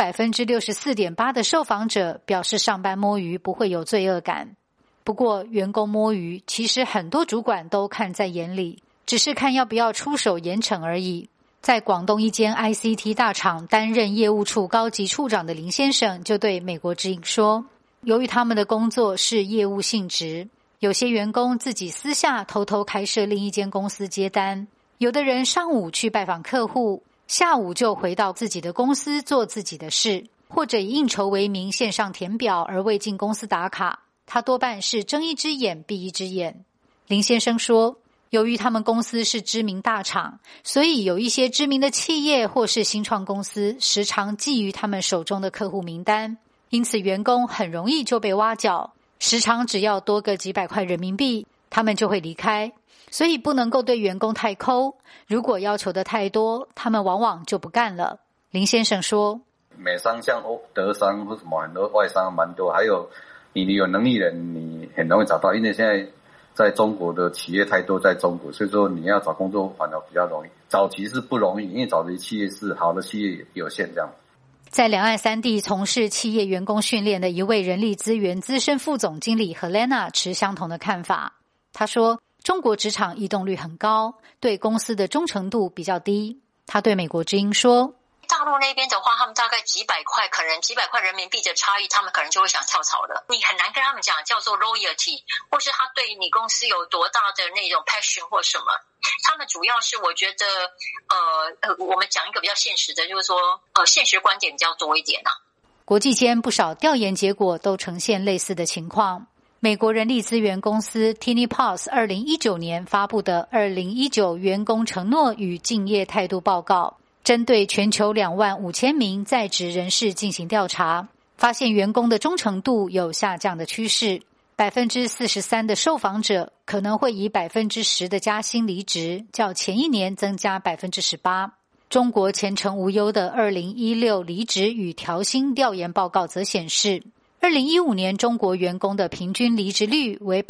64.8% 的受访者表示上班摸鱼不会有罪恶感。不过员工摸鱼其实很多主管都看在眼里，只是看要不要出手严惩而已。在广东一间 ICT 大厂担任业务处高级处长的林先生就对美国之音说，由于他们的工作是业务性质，有些员工自己私下偷偷开设另一间公司接单，有的人上午去拜访客户，下午就回到自己的公司做自己的事，或者以应酬为名线上填表而未进公司打卡，他多半是睁一只眼闭一只眼。林先生说，由于他们公司是知名大厂，所以有一些知名的企业或是新创公司时常觊觎他们手中的客户名单，因此员工很容易就被挖角，时常只要多个几百块人民币，他们就会离开。所以不能够对员工太抠，如果要求的太多，他们往往就不干了。林先生说， 美商像德商或什么很多外商蛮多，还有你有能力人你很容易找到，因为现在在中国的企业太多在中国，所以说你要找工作反而比较容易。早期是不容易，因为早期企业是好的企业有限这样。 在两岸三地从事企业员工训练的一位人力资源资深副总经理 Helena 持相同的看法。他说，中国职场异动率很高，对公司的忠诚度比较低。他对美国之音说， 大陆那边的话，他们大概几百块，可能几百块人民币的差异，他们可能就会想跳槽了。你很难跟他们讲叫做 loyalty， 或是他对你公司有多大的那种 passion 或什么。他们主要是我觉得我们讲一个比较现实的，就是说现实观点比较多一点啊。 国际间不少调研结果都呈现类似的情况。美国人力资源公司 TinyPulse 2019年发布的2019员工承诺与敬业态度报告，针对全球25000名在职人士进行调查，发现员工的忠诚度有下降的趋势。43%的受访者可能会以 10% 的加薪离职，较前一年增加 18%。中国前程无忧的2016离职与调薪调研报告则显示，2015年中国员工的平均离职率为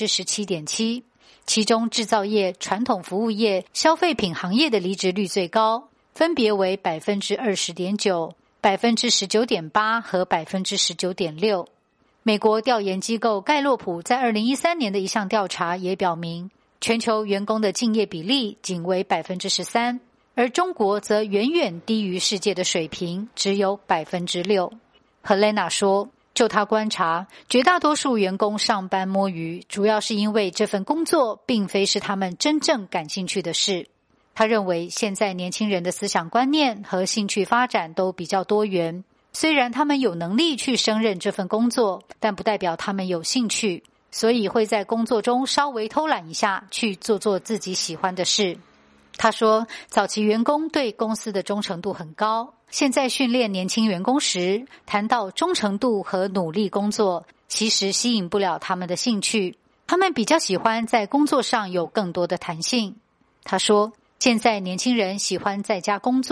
17.7%， 其中制造业、传统服务业、消费品行业的离职率最高，分别为 20.9%、19.8% 和 19.6%。美国调研机构盖洛普在2013年的一项调查也表明，全球员工的敬业比例仅为 13%， 而中国则远远低于世界的水平，只有 6%。 Helena 说，就他观察，绝大多数员工上班摸鱼，主要是因为这份工作并非是他们真正感兴趣的事。他认为现在年轻人的思想观念和兴趣发展都比较多元，虽然他们有能力去胜任这份工作，但不代表他们有兴趣，所以会在工作中稍微偷懒一下，去做自己喜欢的事。他说，早期员工对公司的忠诚度很高，现在训练年轻员工时，谈到忠诚度和努力工作，其实吸引不了他们的兴趣，他们比较喜欢在工作上有更多的弹性。他说，现在年轻人喜欢在家工作，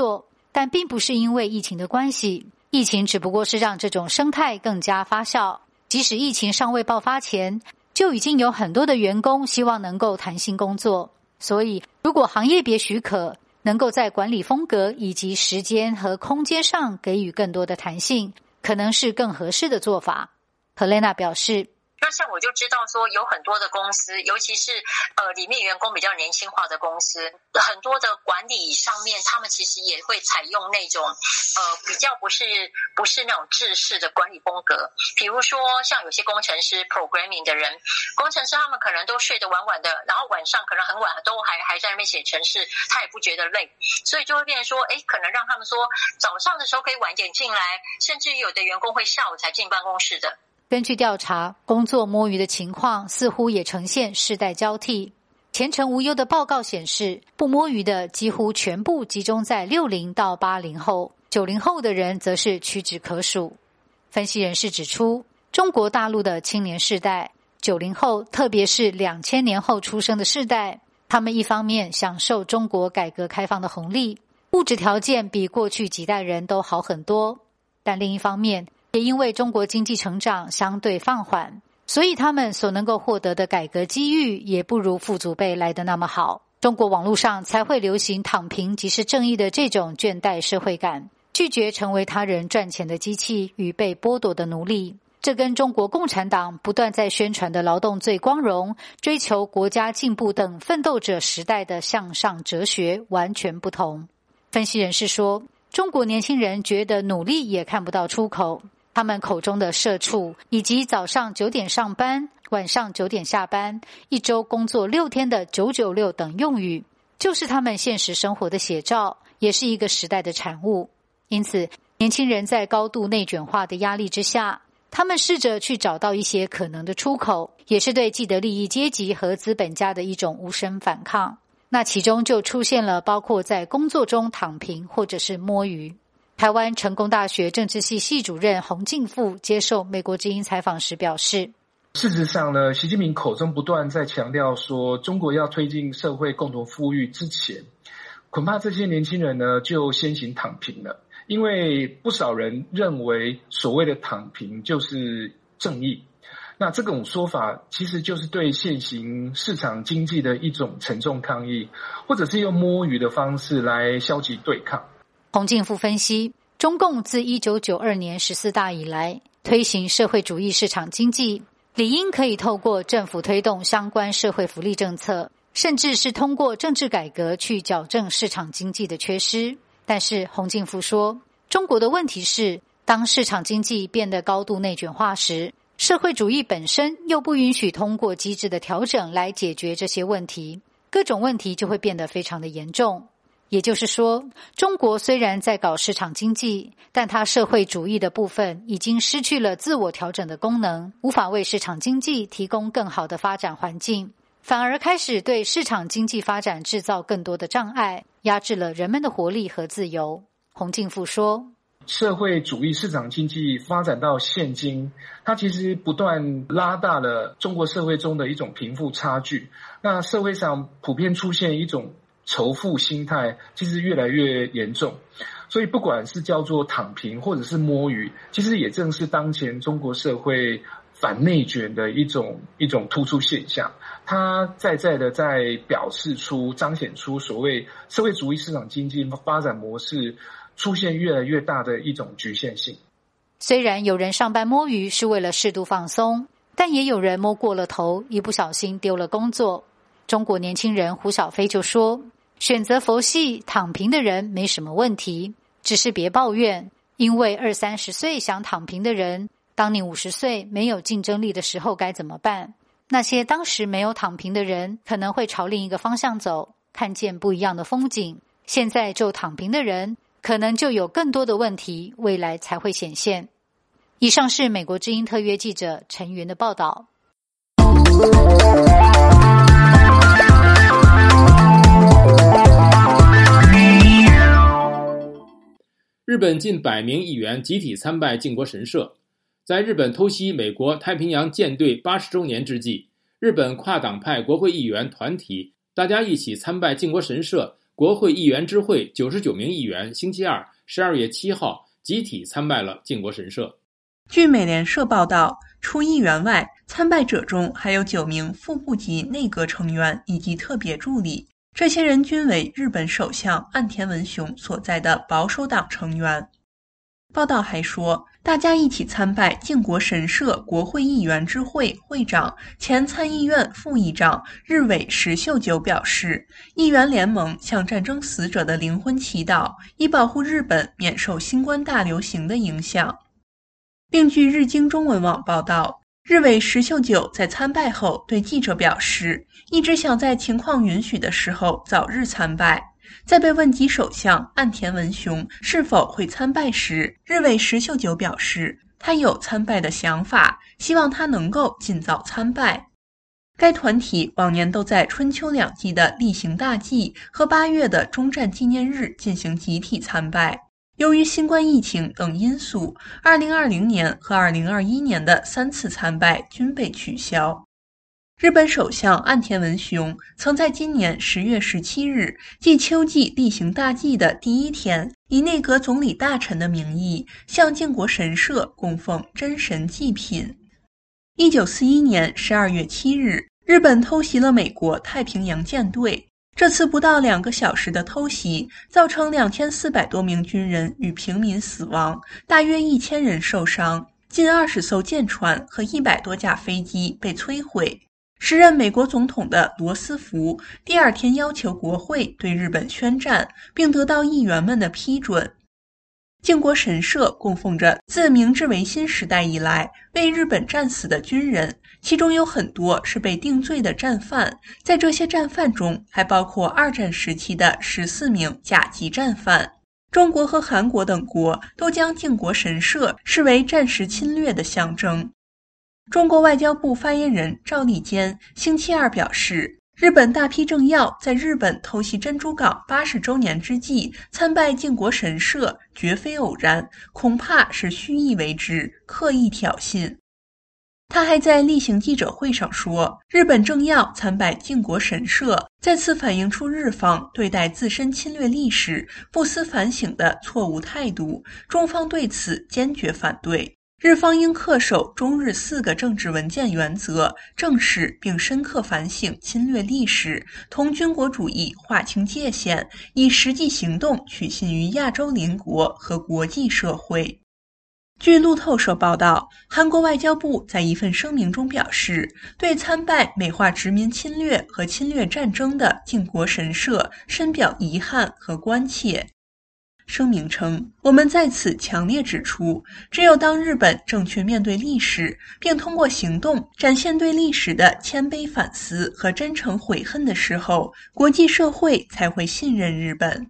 但并不是因为疫情的关系，疫情只不过是让这种生态更加发酵。即使疫情尚未爆发前，就已经有很多的员工希望能够弹性工作。所以，如果行业别许可，能够在管理风格以及时间和空间上给予更多的弹性，可能是更合适的做法。赫蕾娜表示， 那像我就知道说有很多的公司，尤其是里面员工比较年轻化的公司，很多的管理上面他们其实也会采用那种比较不是那种制式的管理风格。比如说像有些工程师 programming 的人，工程师他们可能都睡得晚晚的，然后晚上可能很晚都还在那边写程式，他也不觉得累，所以就会变成说可能让他们说早上的时候可以晚点进来，甚至有的员工会下午才进办公室的。 根据调查，工作摸鱼的情况似乎也呈现世代交替。前程无忧的报告显示，不摸鱼的几乎全部集中在60到80后，90后的人则是屈指可数。分析人士指出，中国大陆的青年世代90后，特别是2000年后出生的世代，他们一方面享受中国改革开放的红利，物质条件比过去几代人都好很多，但另一方面也因为中国经济成长相对放缓，所以他们所能够获得的改革机遇也不如父祖辈来得那么好。中国网络上才会流行躺平即是正义的这种倦怠社会感，拒绝成为他人赚钱的机器与被剥夺的奴隶。这跟中国共产党不断在宣传的劳动最光荣、追求国家进步等奋斗者时代的向上哲学完全不同。分析人士说，中国年轻人觉得努力也看不到出口，他们口中的社畜以及早上9点上班，晚上9点下班，一周工作6天的996等用语，就是他们现实生活的写照，也是一个时代的产物。因此，年轻人在高度内卷化的压力之下，他们试着去找到一些可能的出口，也是对既得利益阶级和资本家的一种无声反抗。那其中就出现了包括在工作中躺平或者是摸鱼。台湾成功大学政治系系主任洪敬富接受美国之音采访时表示， 事实上呢，习近平口中不断在强调说中国要推进社会共同富裕之前，恐怕这些年轻人呢就先行躺平了。因为不少人认为所谓的躺平就是正义，那这种说法其实就是对现行市场经济的一种沉重抗议，或者是用摸鱼的方式来消极对抗。 洪敬富分析，中共自1992年14大以来推行社会主义市场经济，理应可以透过政府推动相关社会福利政策，甚至是通过政治改革去矫正市场经济的缺失。但是洪敬富说，中国的问题是，当市场经济变得高度内卷化时，社会主义本身又不允许通过机制的调整来解决这些问题，各种问题就会变得非常的严重。也就是说，中国虽然在搞市场经济，但它社会主义的部分已经失去了自我调整的功能，无法为市场经济提供更好的发展环境，反而开始对市场经济发展制造更多的障碍，压制了人们的活力和自由。洪敬富说， 社会主义市场经济发展到现今，它其实不断拉大了中国社会中的一种贫富差距，那社会上普遍出现一种仇富心态，其实越来越严重。所以不管是叫做躺平或者是摸鱼，其实也正是当前中国社会反内卷的一种突出现象。它在的在表示出彰显出所谓社会主义市场经济发展模式出现越来越大的一种局限性。 虽然有人上班摸鱼是为了适度放松，但也有人摸过了头，一不小心丢了工作。中国年轻人胡小飞就说，选择佛系躺平的人没什么问题，只是别抱怨，因为20-30岁想躺平的人，当你50岁没有竞争力的时候该怎么办？那些当时没有躺平的人可能会朝另一个方向走，看见不一样的风景，现在就躺平的人可能就有更多的问题，未来才会显现。以上是美国之音特约记者陈云的报道。 日本近100名议员集体参拜靖国神社。在日本偷袭美国太平洋舰队80周年之际，日本跨党派国会议员团体大家一起参拜靖国神社国会议员知会99名议员星期二12月7号集体参拜了靖国神社。 据美联社报道，除议员外，参拜者中还有9名副部级内阁成员以及特别助理，这些人均为日本首相岸田文雄所在的保守党成员。报道还说，大家一起参拜靖国神社国会议员知会会长、前参议院副议长日尾石秀久表示，议员联盟向战争死者的灵魂祈祷，以保护日本免受新冠大流行的影响。并据日经中文网报道，日尾石秀久在参拜后对记者表示，一直想在情况允许的时候早日参拜。在被问及首相岸田文雄是否会参拜时，日尾石秀久表示，他有参拜的想法，希望他能够尽早参拜。该团体往年都在春秋两季的例行大祭和8月的终战纪念日进行集体参拜。由于新冠疫情等因素，2020年和2021年的3次参拜均被取消。日本首相岸田文雄曾在今年10月17日，即秋季例行大祭的第1天，以内阁总理大臣的名义向靖国神社供奉真神祭品。1941年12月7日，日本偷袭了美国太平洋舰队。这次不到2个小时的偷袭，造成2400多名军人与平民死亡，大约1000人受伤，近20艘舰船和100多架飞机被摧毁。时任美国总统的罗斯福第2天要求国会对日本宣战，并得到议员们的批准。靖国神社供奉着自明治维新时代以来为日本战死的军人，其中有很多是被定罪的战犯，在这些战犯中还包括2战时期的14名甲级战犯。中国和韩国等国都将靖国神社视为战时侵略的象征。中国外交部发言人赵立坚星期二表示，日本大批政要在日本偷袭珍珠港80周年之际参拜靖国神社，绝非偶然，恐怕是蓄意为之，刻意挑衅。他还在例行记者会上说，日本政要参拜靖国神社，再次反映出日方对待自身侵略历史不思反省的错误态度，中方对此坚决反对。日方应恪守中日4个政治文件原则，正视并深刻反省侵略历史，同军国主义划清界限，以实际行动取信于亚洲邻国和国际社会。据路透社报道，韩国外交部在一份声明中表示，对参拜美化殖民侵略和侵略战争的靖国神社深表遗憾和关切。声明称，我们在此强烈指出，只有当日本正确面对历史，并通过行动展现对历史的谦卑反思和真诚悔恨的时候，国际社会才会信任日本。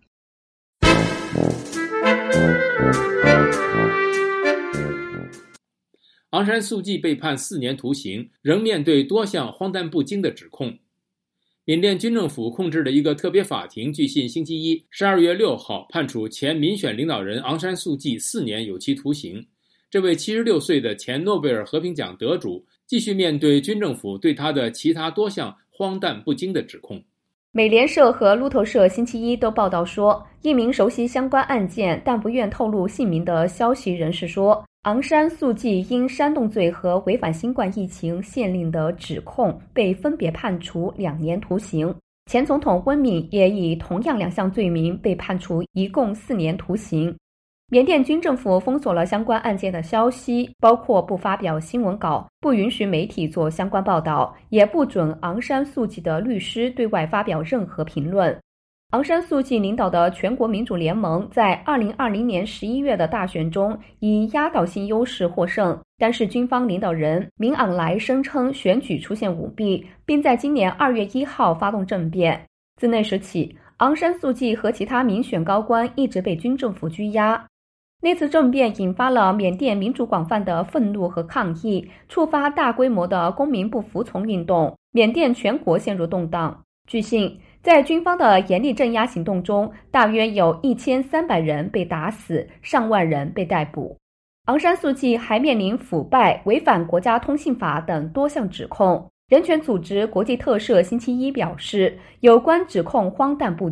昂山素季被判4年徒刑，仍面对多项荒诞不经的指控。缅甸军政府控制的一个特别法庭据信星期一12月6号判处前民选领导人昂山素季4年有期徒刑。这位76岁的前诺贝尔和平奖得主继续面对军政府对他的其他多项荒诞不经的指控。 美联社和路透社星期一都报道说，一名熟悉相关案件但不愿透露姓名的消息人士说，昂山素季因煽动罪和违反新冠疫情限令的指控被分别判处2年徒刑。前总统温敏也以同样2项罪名被判处一共4年徒刑。缅甸军政府封锁了相关案件的消息，包括不发表新闻稿，不允许媒体做相关报道，也不准昂山素季的律师对外发表任何评论。昂山素季领导的全国民主联盟在2020年11月的大选中以压倒性优势获胜，但是军方领导人敏昂莱声称选举出现舞弊，并在今年2月1号发动政变。自那时起，昂山素季和其他民选高官一直被军政府拘押。那次政变引发了缅甸民主广泛的愤怒和抗议，触发大规模的公民不服从运动，缅甸全国陷入动荡。据信，在军方的严厉镇压行动中，大约有1300人被打死，上万人被逮捕。昂山素季还面临腐败、违反国家通信法等多项指控。人权组织国际特赦星期一表示，有关指控荒诞不经，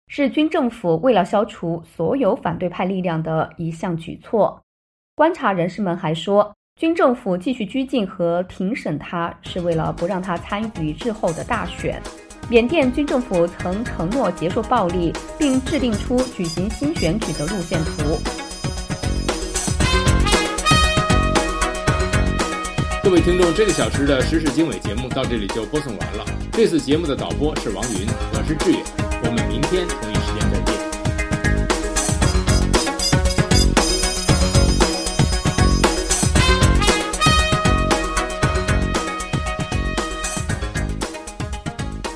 是军政府为了消除所有反对派力量的一项举措。观察人士们还说，军政府继续拘禁和庭审他，是为了不让他参与日后的大选。缅甸军政府曾承诺结束暴力，并制定出举行新选举的路线图。 各位听众，这个小时的时事经纬节目到这里就播送完了。这次节目的导播是王云，我是志远，我们明天同一